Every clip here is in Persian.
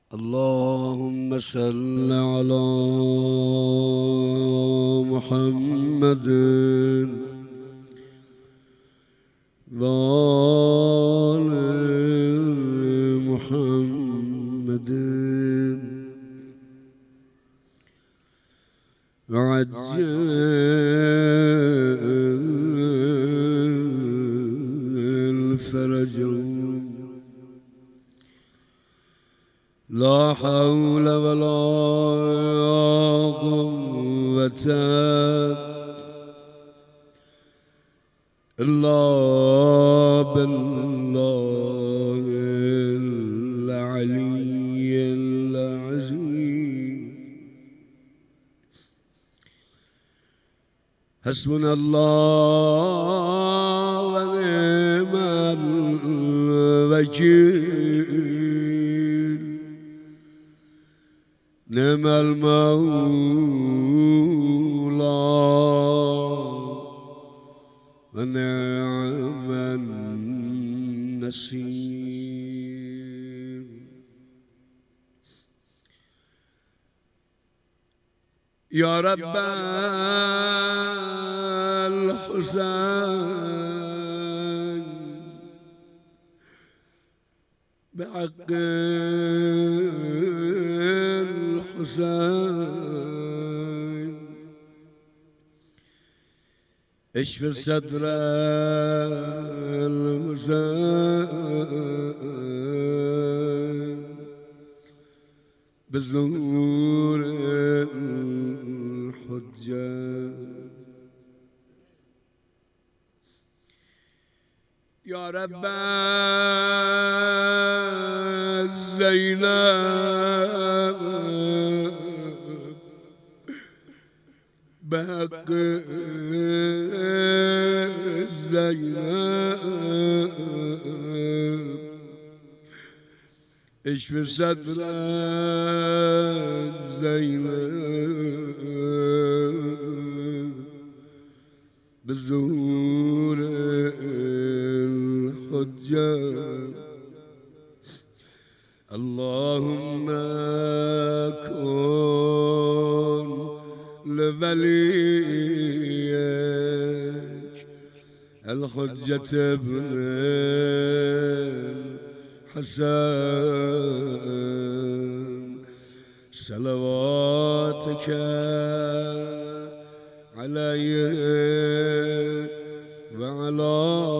اللهم صل على محمد وآل محمد وعجل فرجهم لا حول ولا قوة إلا بالله العلي العظيم. حسبنا الله ونعم الوكيل، نعم المولى ونعم النصير. يا رب الحسين بحق الحسين اشف صدر الحسين بظهور الحجة. يا رب زينب بحق زينب اشف صدر زينب بظهور الحجة. اللهم كن لوليك الحجة ابن الحسن صلواتك عليه وعلى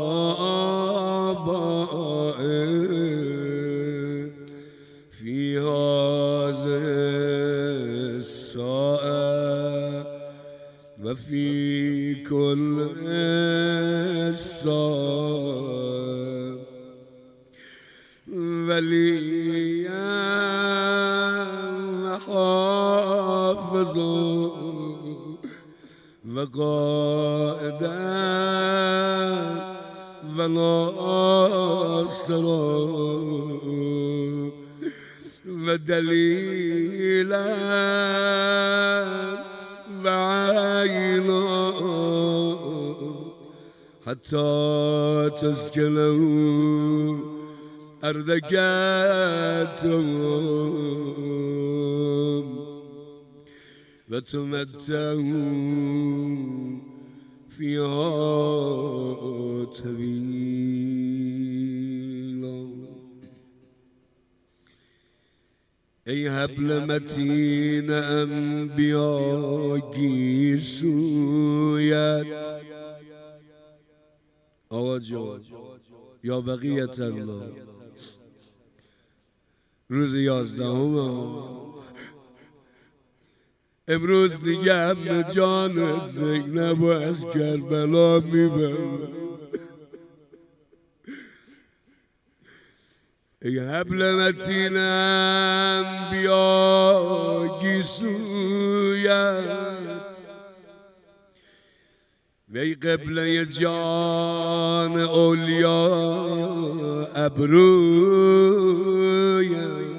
آبائه في هذه الساعة وفي كل ساعة وليا وحافظا وقائدا وناصرا ودليلا وعينا حتى تسكنه أرضك وتمتعوا فيها طويلا. ای حبل متین انبیا گیسویت آقا جان یا بقیت الله روز 11 امروز دیگه هم جان زینب و از کربلا میبرم. ای حبل متین انبیا گیسویت وی قبله جان اولیا ابرویت.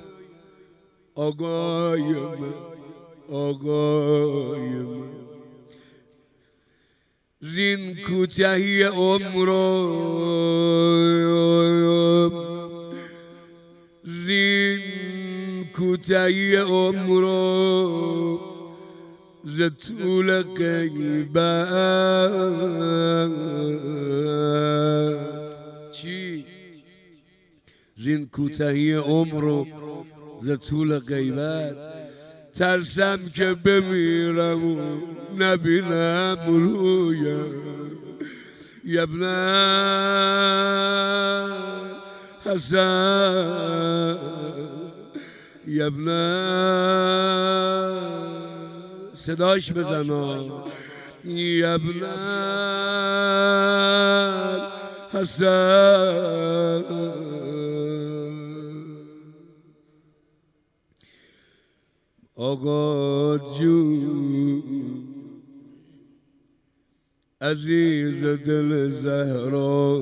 آقای من زین کوتاهی عمرم زین کوتاهی عمرو ز طول غیبت چی؟ زین کوتاهی عمرو ز طول غیبت ترسم که بمیرم و نبینم رویم ابن حسن ابن صداش بزنا ابن حسن آقا جون عزیز دل زهرا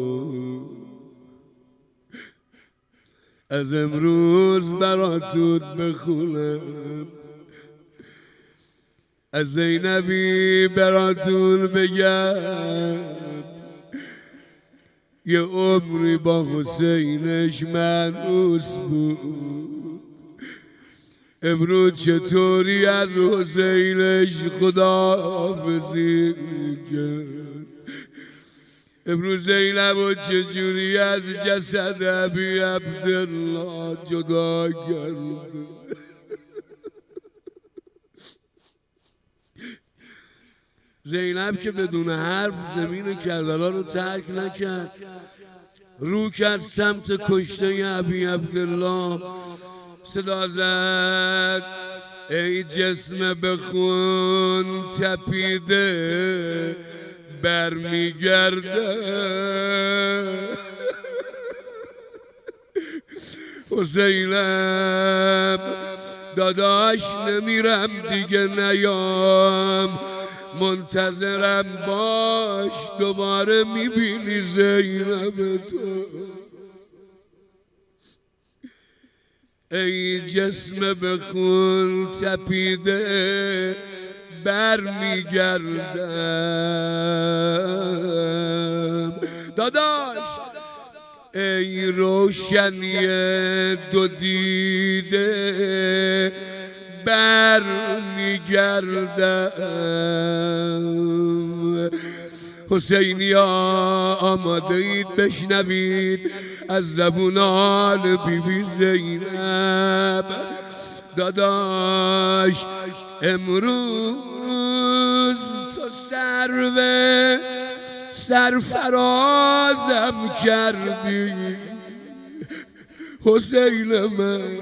از امروز براتون بخونم از زینبی براتون بگم یه عمری با حسینش منوس بود امروز چطوری از حسینش خداحافظی کرد امروز زینب و چجوری از جسد ابی عبدالله جدا کرد زینب که بدون حرف زمین کربلا رو ترک نکرد رو کرد سمت کشته ابی عبدالله صدا زد ای جسم به خون تپیده برمیگرده حسینم داداش نمیرم دیگه نیام منتظرم باش دوباره میبینی زینب تو ای جسم به خون تپیده برمیگردم داداش ای روشنی دو دیده برمیگردم حسینیا آماده اید بشنوید از زبونان بیبی زینب داداش امروز تو سرفرازم کردی حسین من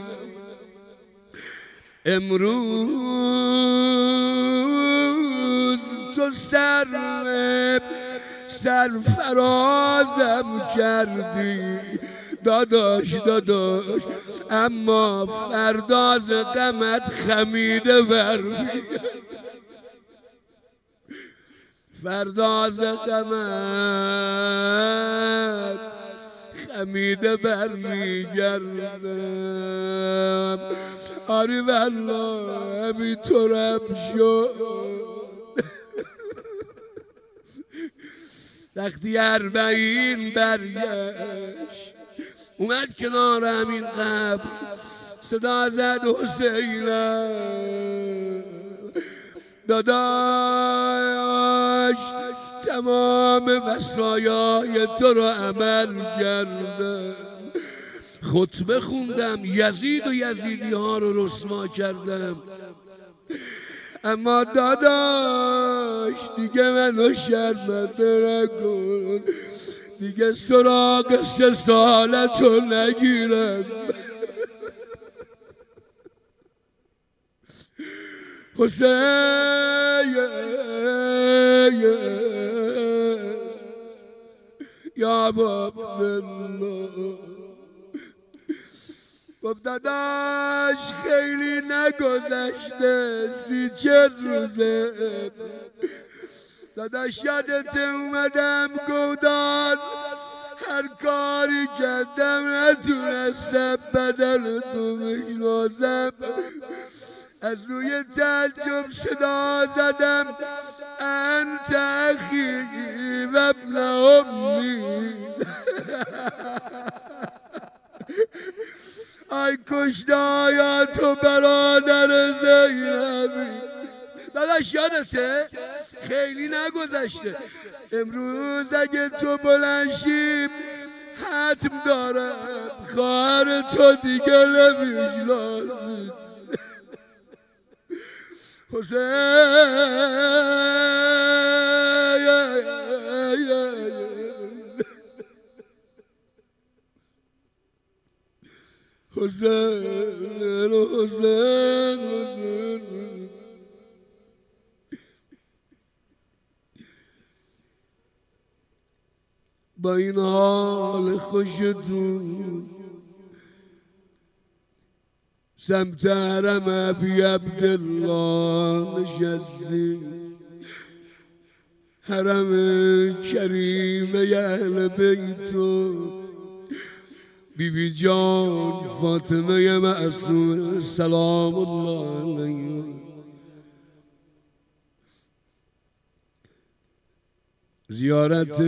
امروز تو سرفرازم کردی داداش اما فرداز غمت خمیده برمیگرد فرداز غمت خمیده برمیگردم آری والله همینطورم شد وقتی 40 برگشت اومد کنار همین قبر صدا زد حسینم داداش تمام وصایای تو رو عمل کردم خطبه خوندم یزید و یزیدی ها رو رسوا کردم اما داداش دیگه منو شرمنده نکن دیگه سراغ 3 سالتو نگیرم حسین یا عبدالله گفت داداش خیلی نگذشته 30-40 روزه داداش یادت اومدم گودان هر کاری کردم نتونستم بدن تو بشناسم از روی تعجب صدا زدم انت اخی و ابن امی ای کشته تو برادر زینبی. داداش یادته؟ خیلی نگذشته. امروز اگه تو بلنشی حتم دارم خواهر تو دیگه نمیشناسی. حسین با این حال خوشتون سمت حرم ابی عبدالله نشستی، حرم کریم اهل بیتو، بیبی جان فاطمه معصومه سلام الله علیها. زیارت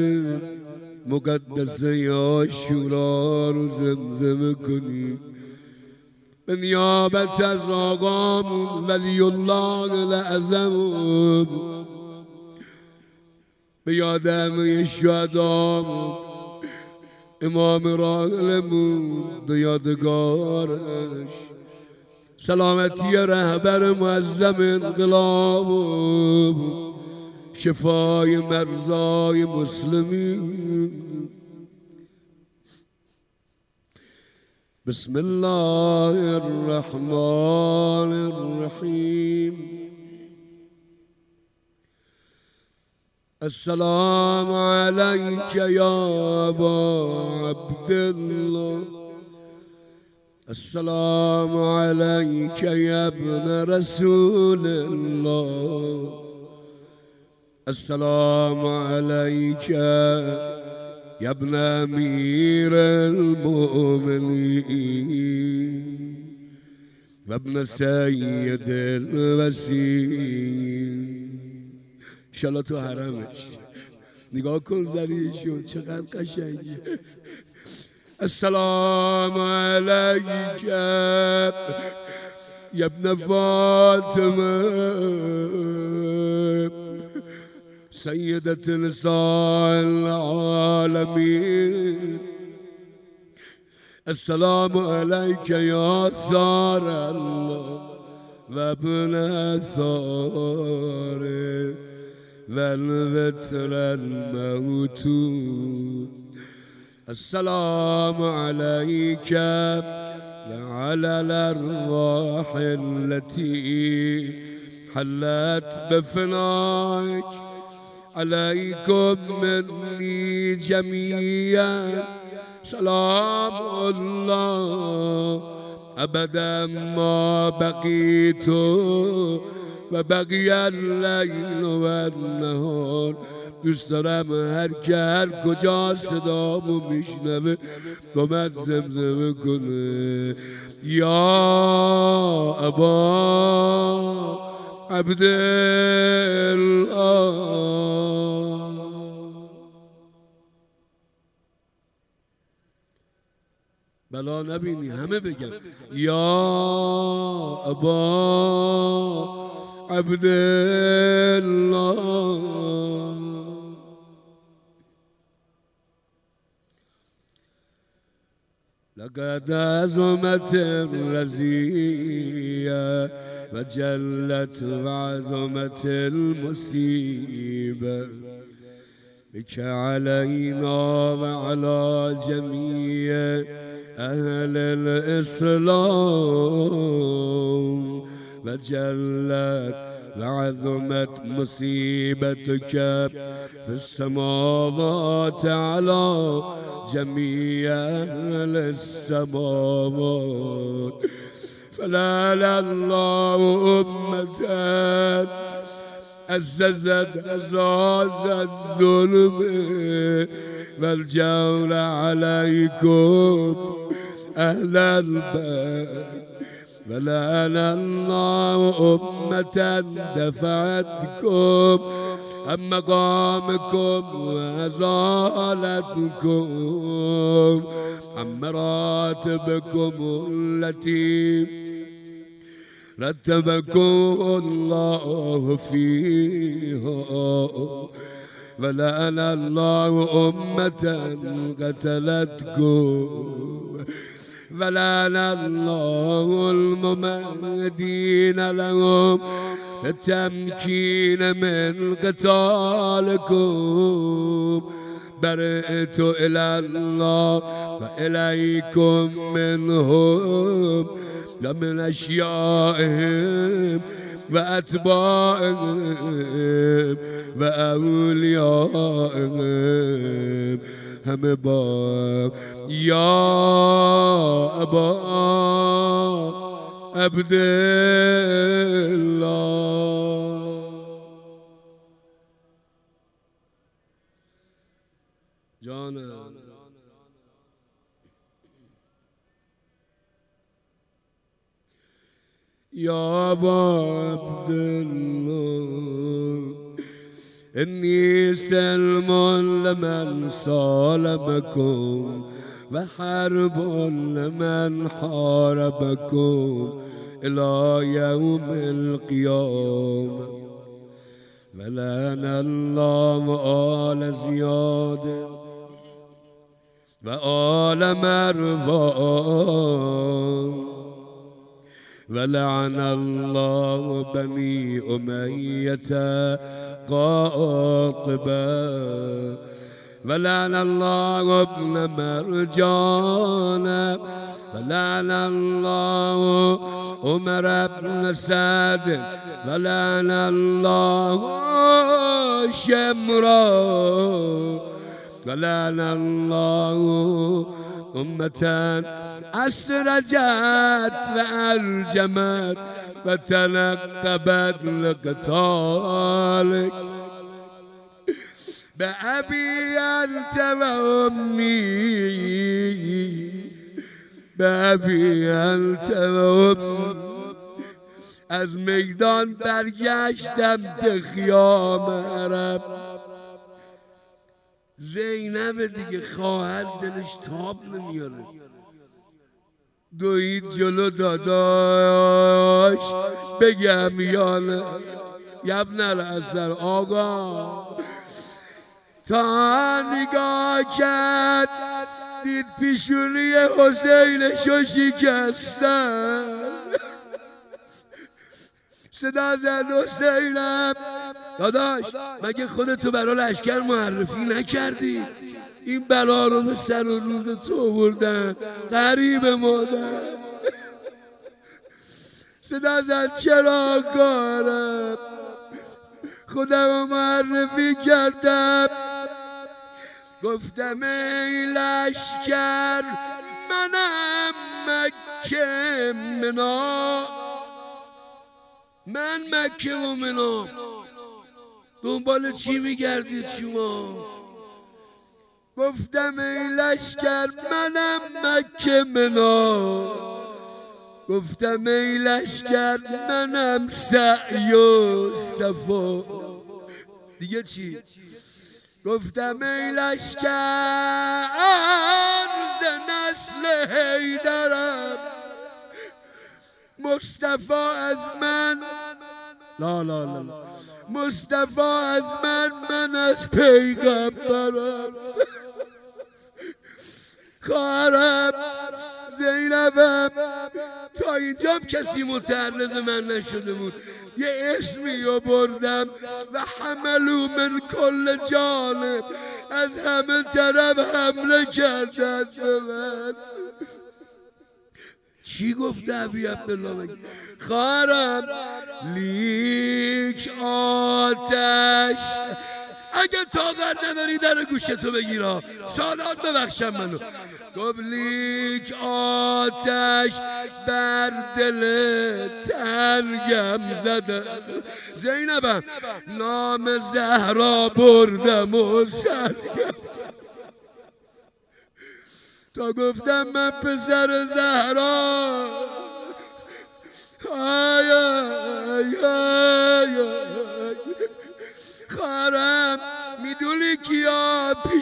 مقدسه عاشورا رو زمزمه کنی به نیابت از آقامون ولی الله الاعظم، به یاد همه شهدامون، امام راحلمون به یادگارش، سلامتی رهبر معظم انقلاب، شفای مرضای مسلمین. بسم الله الرحمن الرحیم. السلام عليك يا أبا عبد الله، السلام عليك يا ابن رسول الله، السلام عليك يا ابن أمير المؤمنين وابن سيد الوسيم. انشالله تو حرمش. نگاه کن زریع شد چقدر قشنگه. السلام علیک یا ابن فاطمه سیدت نساء العالمین. السلام علیک یا ثار الله و ابن ثاره والوتر الموتود. السلام عليك وعلى الأرواح التي حلت بفنائك، عليكم مني جميعا سلام الله أبدا ما بقيت وبقي الليل والنهار. دوست دارم هر که هر کجا صدامو میشنوه با من زمزمه کنه یا ابا عبدالله. بلا نبینی همه بگن یا ابا عبدالله. لقد عظمت الرزية وجلت وعظمت المصيبة بك علينا وعلى جميع أهل الإسلام، وجلت وعظمت مصيبتك في السماوات على جميع أهل السماوات. فلعل الله أمة عززت عزاز الظلم والجور عليكم أهل البيت، ولعن الله أمة دفعتكم هم مقامكم وأزالتكم عن مراتبكم التي رتبكم الله فيها ولعن الله أمة قتلتكم ولعن الله الممهدين لهم التمكين من قتالكم برئت إلى الله وإليكم منهم ومن أشيائهم وأتباعهم وأوليائهم هم باب يا أبا عبد الله جانا يا أبا عبد الله إني سلم لمن صالبكم وحرب لمن حاربكم إلى يوم القيامة ولعن الله آل زياد وآل مروان ولعن الله بني أمية قاطبا ولعن الله ابن مرجان ولعن الله عمر بن سعد ولعن الله شمرا ولعن الله أمة أسرجت وألجمت وتنقبت لقتالك بأبي أنت وأمي بأبي أنت وأمي از میدان برگشتم به خیام عرب زینب دیگه خواهر دلش تاب نمیاره دوید جلو داداش بگم یا نه یبن الاسر آقا تا نگاه کرد دید پیشونی حسینشو شکستن صدا زد حسینم داداش مگه خودتو برای لشکر معرفی نکردی؟ این بلا رو به سر و روز تو بردن غریب مادر صدا زد چرا کارم خودم رو معرفی کردم گفتم ای لشکر منم مکه منا من مکه و منا دنبال چی میگردید شما؟ گفتم ای لشکر منم مکه منا گفتم ای لشکر منم سعی و صفا دیگه چی؟ گفتم ای لشکر ز نسل حیدرم مصطفی از من لا لا لا مصطفی از من از پیغمبرم خواهرم زینبم تا اینجا کسی متعرض من نشده بود یه اسمی رو بردم و حملو من کل جانب از همه طرف حمله کردن به من چی گفته ابی عبدالله بگی؟ خواهرم لیک آتش اگه طاقت نداری در گوشتو بگیرا سالات ببخشم منو گفت لیک آتش بر دل تنگم زده زینبم نام زهرا بردم و سرگم تا گفتم من پسر زهرا آی آی آی آی خواهرم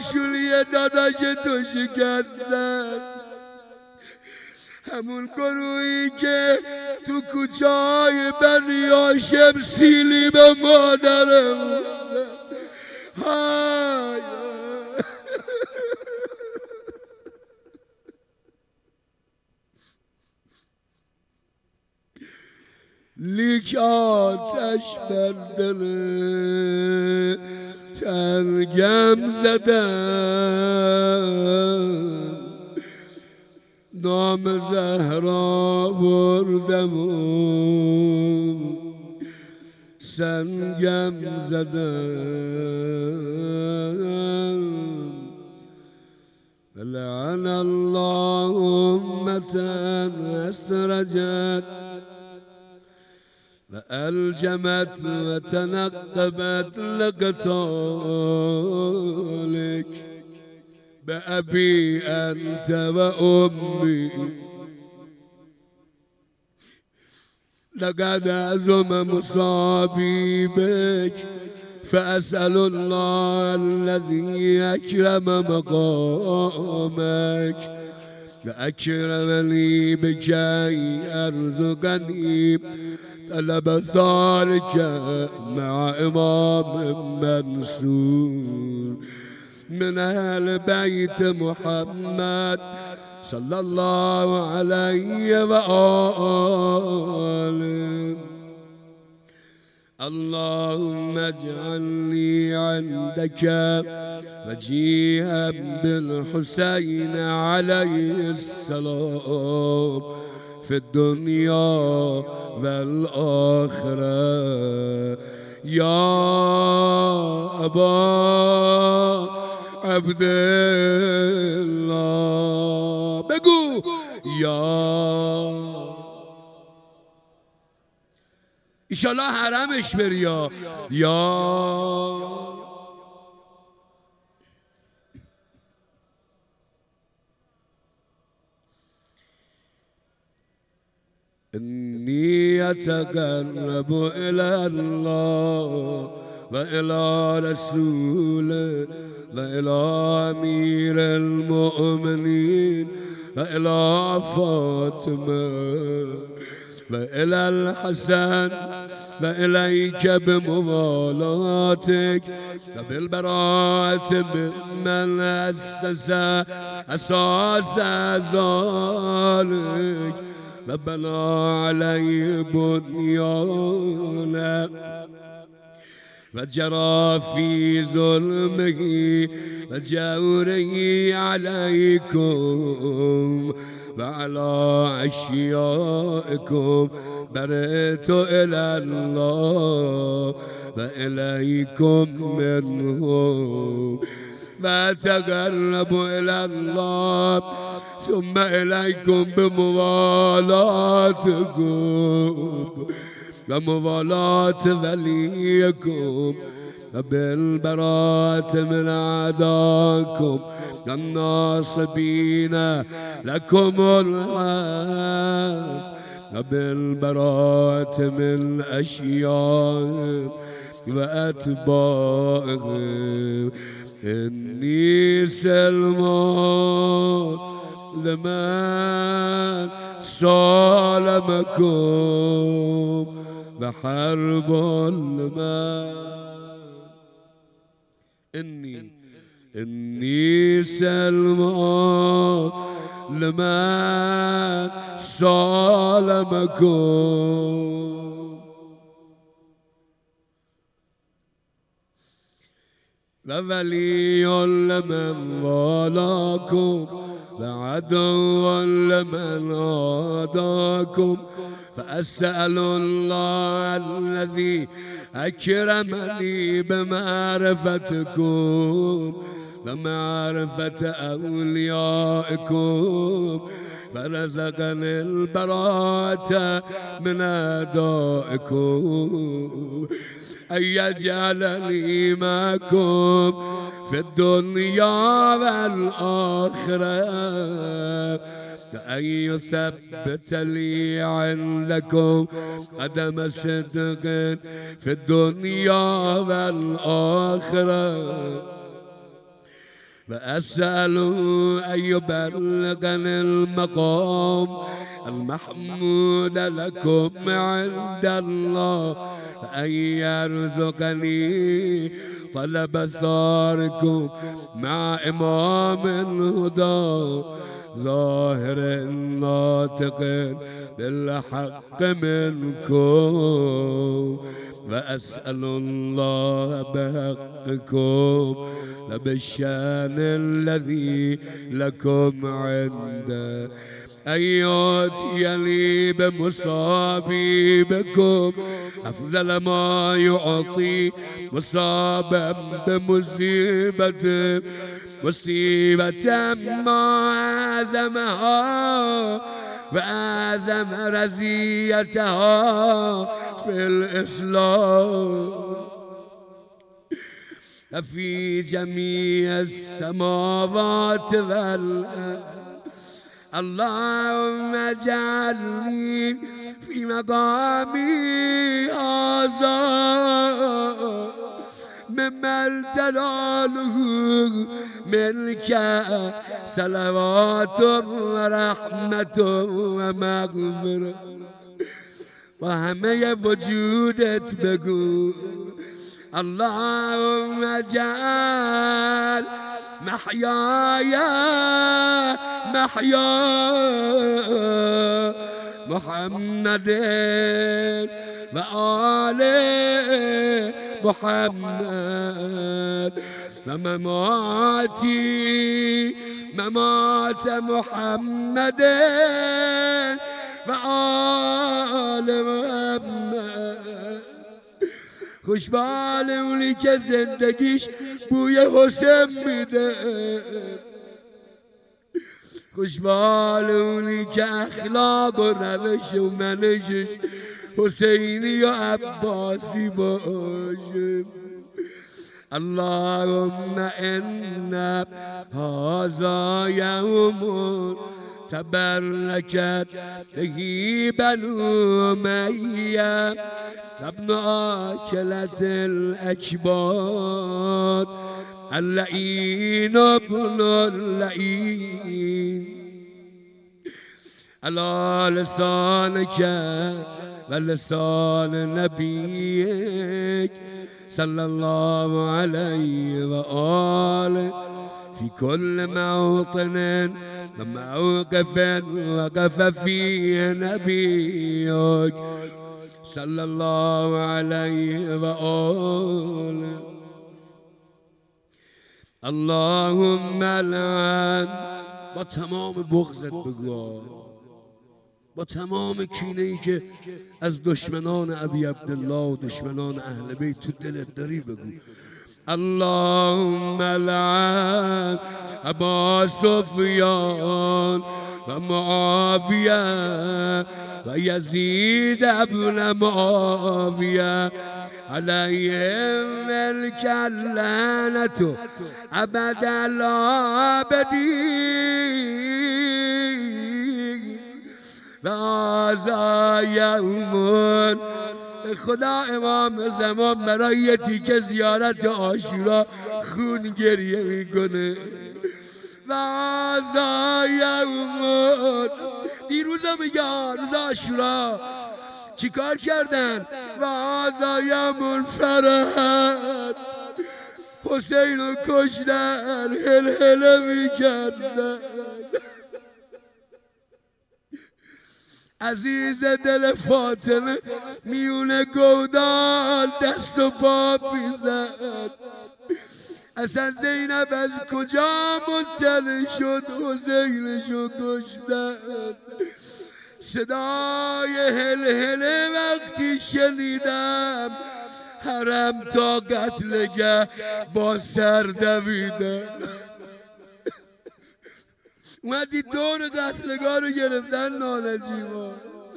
کوشولی داداش تو شکستن، همون گروهی که تو کوچه های بنی هاشم سیلی به مادرم. های لیک آتش بر دل تنگم زدم، نام زهرا بردم و سنگم زدم. لعن الله أمة أسرجت وألجمت وتنقبت لقتالك بأبي أنت وأمي. لقد أزم مصابي بك فأسأل الله الذي أكرم مقامك لأكرمني بك أرزقني طلب ثارك مع إمام منصور من أهل بيت محمد صلى الله عليه وآله. اللهم اجعلني عندك وجيها بالحسين عليه السلام في الدنيا والآخرة. يا أبا عبد الله بگو یا ایشالله حرمش بری یا إني أتقرب إلى الله وإلى رسوله وإلى أمير المؤمنين وإلى فاطمة وإلى الحسن وإليك بموالاتك وبالبراءة ممن أسس أساس ذلك وبنى عليه بنيانا وجرى في ظلمه وجوره عليكم وعلى أشيائكم برئت إلى الله وإليكم منهم وأتقرب إلى الله ثم إليكم بموالاتكم وموالاة وليكم وبالبراءة من أعداءكم الناصبين لكم الحق وبالبراءة من أشيائهم وأتباعهم. إني سلمان لمن صالمكم وحرب لمن إني سلمان لمن صالمكم وولي لمن والاكم وعدو لمن عاداكم. فأسأل الله الذي أكرمني بمعرفتكم ومعرفة أوليائكم ورزقني البراءة من أعدائكم أن يجعلني معكم في الدنيا والآخرة أن يثبت لي عندكم قدم صدق في الدنيا والآخرة وأسأل أن يبلغني المقام المحمود لكم عند الله، أن يرزقني طلب ثاركم مع إمام الهدى ظاهر ناطق بالحق منكم. وأسأل الله بحقكم وبالشان الذي لكم عنده أن يأتيني بمصابيبكم أفضل ما يعطي مصابا بمصيبة، مصيبة ما أعزمها وأعزم رزيتها في الإسلام. في جميع السماوات والأرض اللهم اجعلني في مقامي هذا ممن تناله منك صلوات ورحمة ومغفرة. وهمه وجودت بگو اللهم اجعل محياي محيا محمد وآل محمد ومماتي ممات محمد وآل محمد. خوشبال اونی که زندگیش بوی حسین میده، خوشبال اونی که اخلاق و روش و منشش حسینی و عباسی باشه. اللهم ان هذا یوم تبركت به بنو أمية ابن آكلة الأكباد اللعين ابن اللعين. على لسانك ولسان نبيك صلى الله عليه وآله في كل موطن وموقف وقف فيه نبيك صلى الله عليه وآله. اللهم لعن با تمام بغضت بگو، با تمام کینه‌ای که از دشمنان ابی عبدالله و دشمنان اهل بیت تو دلت داری بگو. اللهم لعن ابا سفیان و معاویه و یزید ابن معاویه علیهم اللعنة ابد الآبدین. و هذا یوم خدا امام زمان برای یه تیکه زیارت عاشورا خون گریه میکنه. و هذا یوم، دیروزا میگه روز عاشورا چی کار کردن؟ و هذا یوم فرحت، حسین رو کشتن، هلهله میکردن. عزیز دل فاطمه میونه گودال دست و پا میزد. اصلا زینب از کجا مطلع شد حسینشو کشتن؟ صدای هلهله وقتی شنیدم حرم تا قتلگه با سر دویدم. اومدی دور قتلگاه رو گرفتن نالجیبا.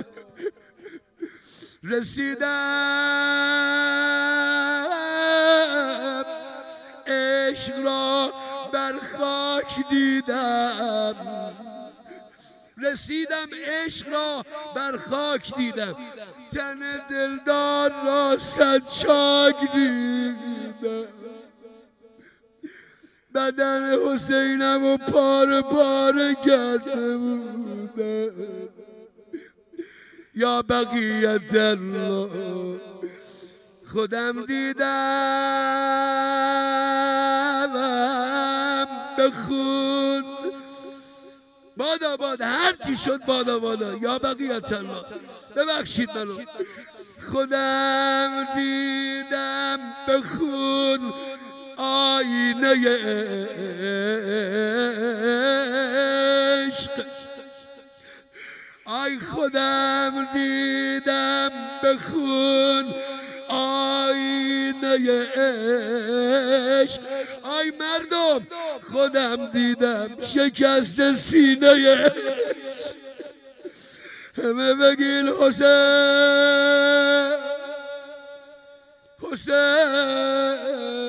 رسیدم عشق را بر خاک دیدم، رسیدم عشق را بر خاک دیدم، تن دلدار را صد چاک دیدم. بدن حسینم و پاره پاره کرده بودن. یا بقیت الله خودم دیدم به خود بادا بادا هرچی شد بادا بادا. یا بقیت الله ببخشید منو. خودم دیدم به خود آینه عشق. آی خودم دیدم به خون آینه عشق. آی مردم خودم دیدم شکست سینه عشق. همه بگین حسین حسین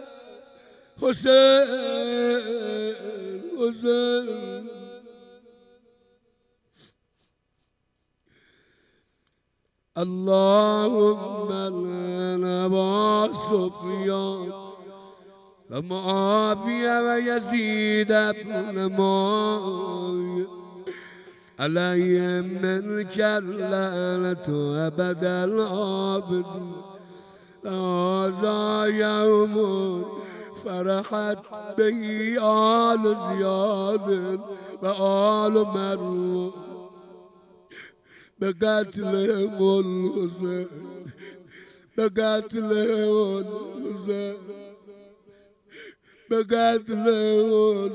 حسین حسین. اللهم لنا أبا سفيان ومعاوية ويزيد بن معاوية عليهم منك اللعنة أبد الآبدين. هذا يوم فرحت به آل زياد وآل مروان بقتلهم الحسين بقتلهم الحسين بقتلهم.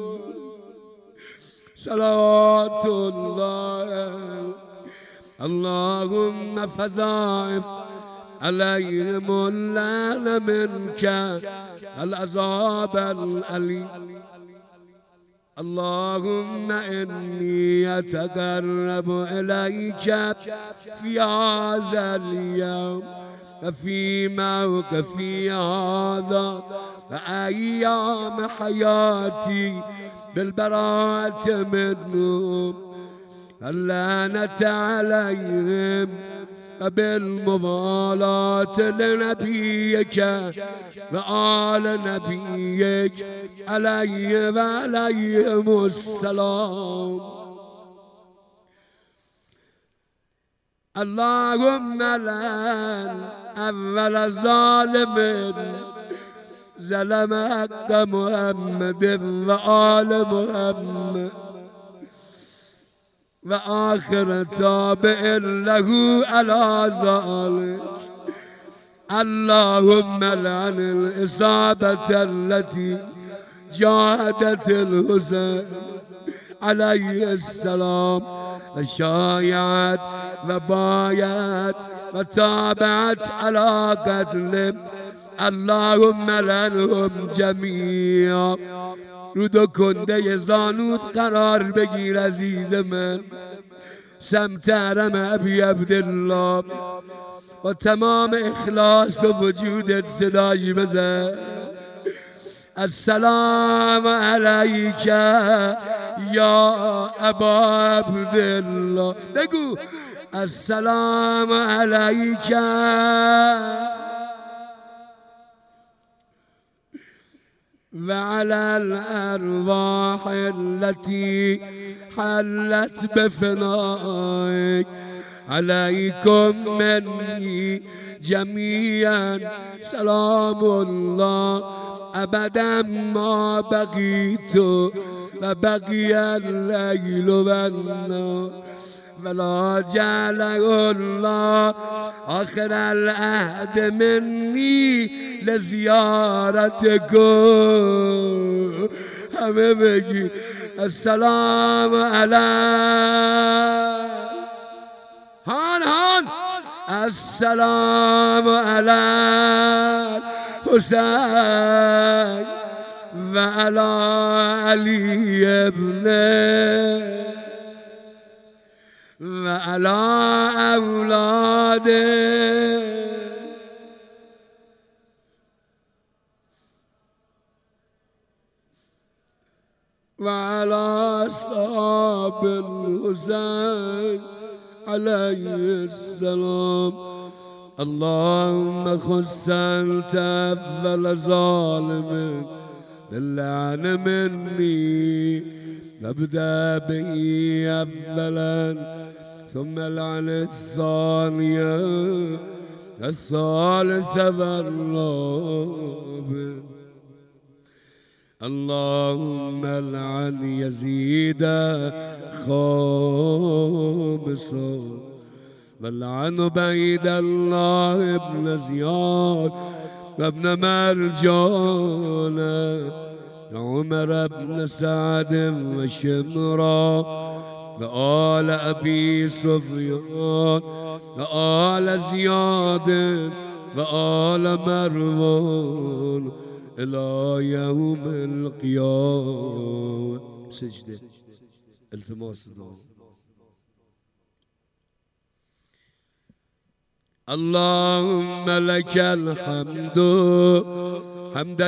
صلوات الله اللهم فضائف عليهم اللعن منك العذاب الأليم. اللهم إني أتقرب إليك في هذا اليوم وفي موقفي هذا وأيام حياتي بالبراءة منهم اللعنة عليهم وبالموالاة لنبيك وآل نبيك عليه وعليهم السلام. اللهم لعن أول ظالم ظلم حق محمد وآل محمد وآخر تابع له على ذلك. اللهم لعن الإصابة التي جاهدت الحسين عليه السلام وشايعت وبايعت وتابعت على قتله. اللهم لعنهم جميعا. رودو کنده زانود قرار بگیر عزیز من. سمت حرم ابی عبدالله با تمام اخلاص و وجودت صدایی بزن. السلام علیک یا ابا عبدالله. بگو السلام علیک وعلى الأرواح التي حلت بفنائك. عليكم مني جميعا سلام الله أبدا ما بقيت وبقي الليل والنهار ولا جعله الله آخر العهد مني لزيارتكم. همه بگی السلام علیه هان هان السلام علیه حسین و علی علی ابنه و علی اولاده وعلى أصحاب الحسين عليه السلام. اللهم خص أنت أول ظالم باللعن مني نبدأ به أولا ثم العن الثانية الثالثة والرابعة. اللهم العن يزيد خامسا والعن بيد الله ابن زياد وابن مرجان وعمر بن سعد وشمرا وآل أبي سفيان وآل زياد وآل مروان إلى يوم القيامة. سجدة التماس دعاء. اللهم لك الحمد حمد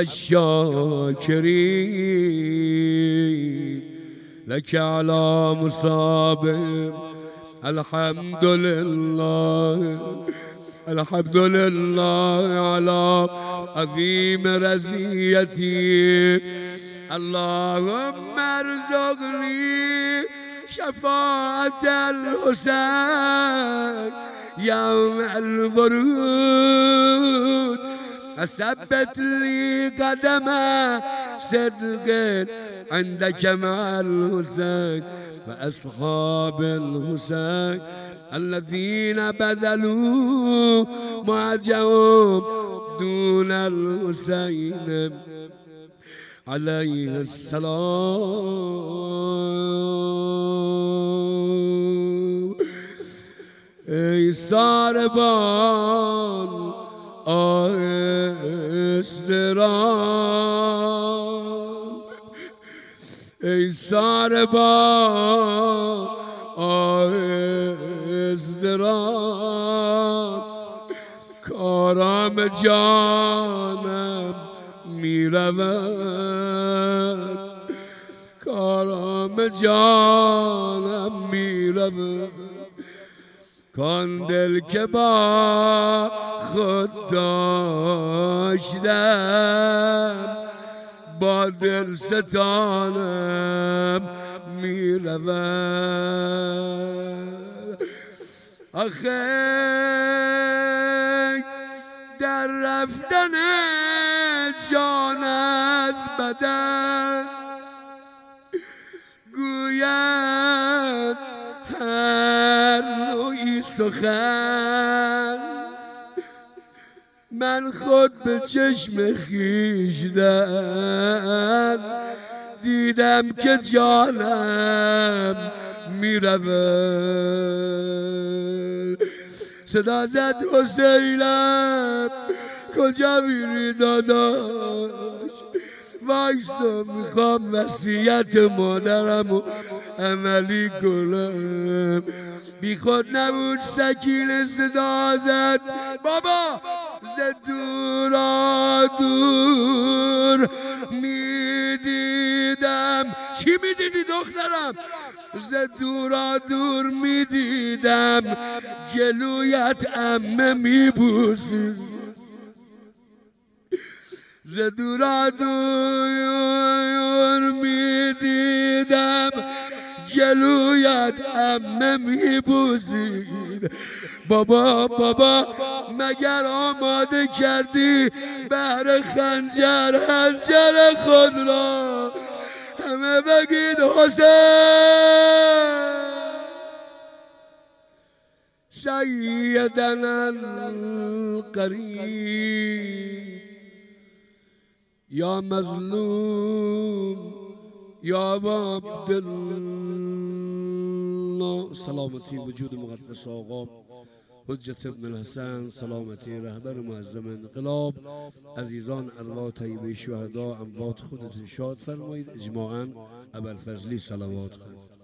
الشاكرين لك على مصابهم. الحمد لله الحمد لله على عظيم رزيتي. اللهم ارزقني شفاعة الحسين يوم الورود. أثبت لي قدم صدق عندك مع الحسين وأصحاب الحسين الذين بذلوا معجهم دون الحسين عليه السلام. ای ساربان آستران، ای ساربان آستران، کارام جانم میرود، کارام جانم میرود. کان دل که با خود داشتم با دل ستانم میرود. آخه در رفتن جان از بدن گوید هر نوعی سخن. من خود به چشم خویشتن دیدم که جانم میرود. صدا زد حسینم کجا میری داداش؟ وایسا میخوام وصیت مادرمو عملی کنم. بی خود نبود سکینه صدا زد بابا ز دورا دور میدیدم. چی میدیدی دخترم؟ ز دورا دور میدیدم گلویت عمه میبوسی. ز دورا دور میدیدم گلویت عمه میبوسید. بابا بابا مگر آماده کردی بهر خنجر حنجر خود را؟ همه بگید حسین سیدنا القریب یا مظلوم یا عبدالله. سلامتی وجود مقدس آقا حجت ابن الحسن، سلامتی رهبر معظم انقلاب. عزیزان ارواح طیبه شهدا اموات خودتون شاد فرمایید. اجماعاً ابوالفضلی صلوات خواهید.